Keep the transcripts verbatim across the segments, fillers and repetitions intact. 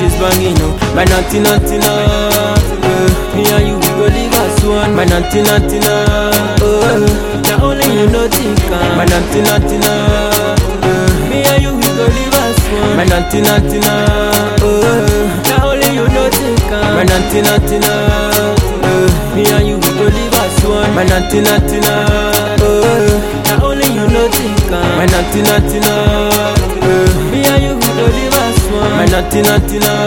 is banging, oh. My naughty naughty no. Uh, me and you we go live as one. My naughty naughty no. Uh, now only you know think. My naughty naughty no. Uh, me and you we go live as one. My naughty naughty no. Uh, now only you know think. My naughty naughty no. Uh, me and you we go live as one. My naughty naughty no. Uh, now only you know think. My naughty naughty no. Uh, me and you we go live as one. My naughty naughty no.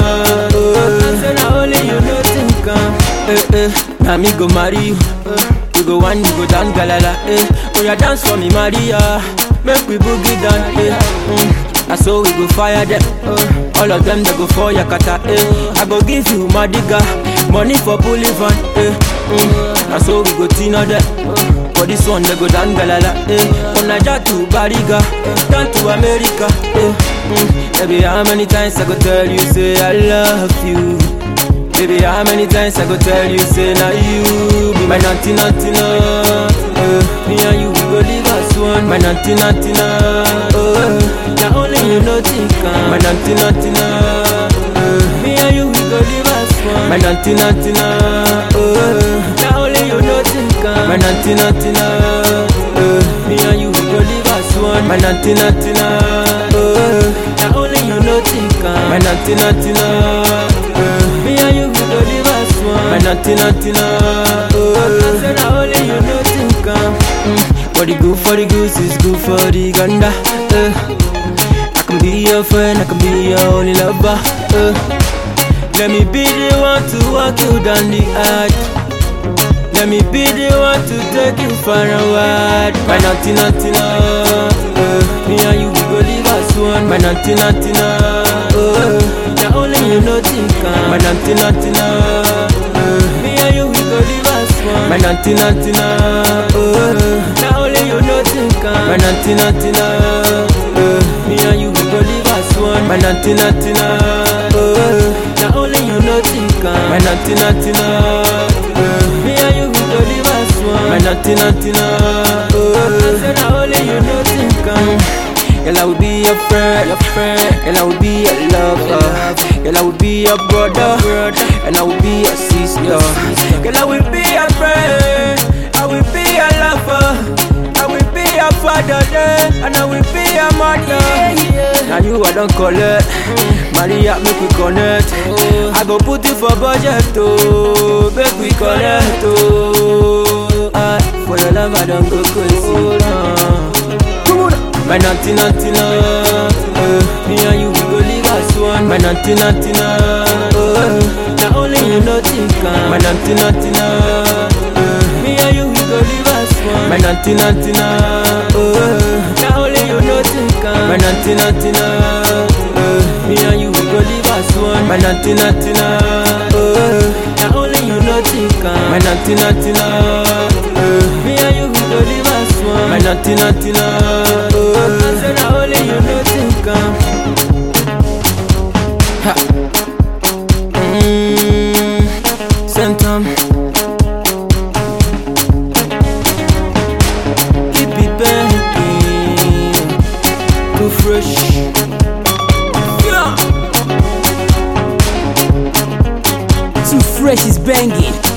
Uh, so now only you know think. Eh eh, now me go marry you. You go one, you go down galala. Eh, oh you dance for me Maria. Make we boogie down. Eh, mm. And so we go fire them. Uh, all of them they go for Yakata. Eh, I go give you my digger, money for pulling van. Eh, mm. And so we go Tina them. Uh, for this one they go down galala. Eh, from Nigeria to Bariga, down to America. Eh, mm. Baby, how many times I go tell you say I love you? Baby, how many times I go tell you say now you be my naughty naughty no. Uh, me and you we go live as one. My naughty naughty no. Uh, now only you know think. My naughty naughty no. Uh, me and you we go live as one. My naughty naughty no. Uh, now only you know think. My naughty naughty no. Uh, me and you we go live as one. My naughty naughty no. Uh, now only you know think. My naughty naughty no. Uh, me and you we go live as one. My naughty naughty no. Uh, so now only you know think. Mm. For the good for the goose is good for the ganda. Uh, I can be your friend, I can be your only lover. Uh, let me be the one to walk you down the earth. Let me be the one to take you far and wide. My naughty naughty no. Uh, me and you we go live as one. My naughty naughty no. Uh, now only you know think. My naughty naughty no. Uh, me and you we go live as one. My naughty naughty no. Uh, now only you know think. My naughty naughty no. Uh, me and you we go live as one. My naughty naughty no. Uh, now only you know think. My naughty naughty no. Uh, me and you we go live as one. My naughty naughty no. Uh, so now only you know think. Girl, I will be your friend, your friend. Girl, I will be your lover. Girl, I will be your brother, and I will be your sister. Girl, I will be your friend. I will be your lover. I will be your father, and I will be your mother. Now you I don't collect. Maria, make we connect. I go put it for budget, oh, make we connect, oh. I, for your love, I don't go crazy. My naughty naughty no. Uh, me and you we go live as one. My naughty naughty no. Uh, now only you know think. My naughty naughty no. Uh, me and you we go live as one. My naughty naughty no. Uh, now only you know think. My naughty naughty no. Uh, me and you we go live as one. My naughty naughty no. Uh, now only you know think. My naughty naughty no. Uh, me and you we go live as one. My naughty naughty no. So now only you know think. Ha. Mmm. Centum. Keep it banging. Too fresh. Yeah. Too fresh is banging.